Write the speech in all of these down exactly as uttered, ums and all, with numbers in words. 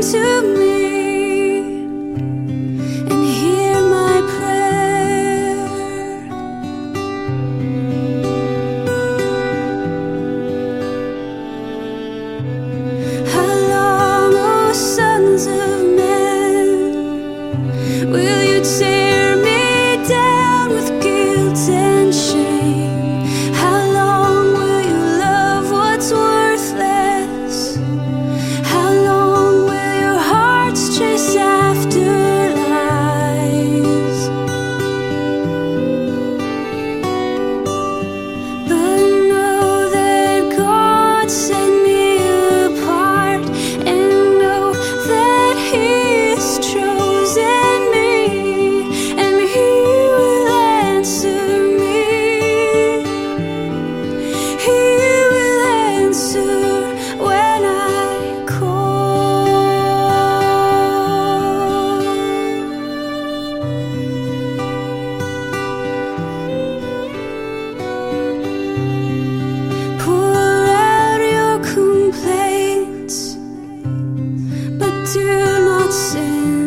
to me and hear my prayer. How long, O sons of men, will you tear me down with guilt and shame? How long will you love what's worthless? How long will your hearts chase after lies? But know that God set me apart, and know that He has chosen me, and He will answer me. He will answer when I call. Pour out your complaints, but do not sin.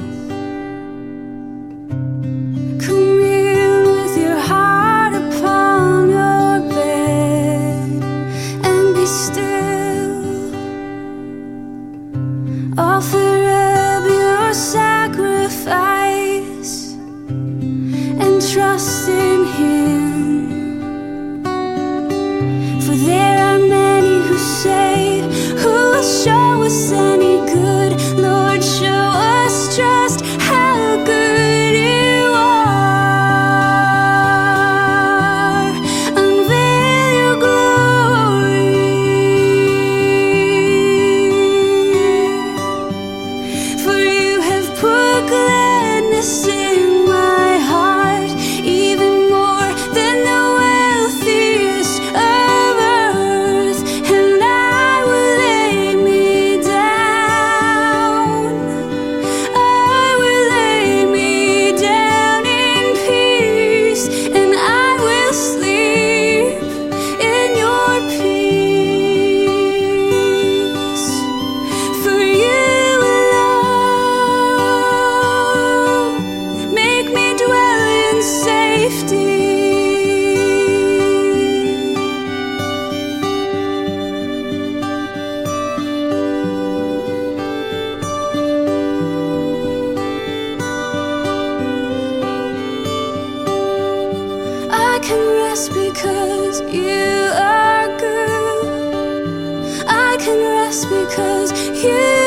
Commune with your heart upon your bed and be still. Offer up your sacrifice and trust in Him. For there are many who say, who will show us any good? Lord, show us just how good You are. Unveil Your glory. For You have put gladness in my heart, even more than the wealthiest of earth. And I will lay me down. I will lay me down in peace, and I will sleep in Your peace. For You alone make me dwell in safety. I can rest because You are good. I can rest because You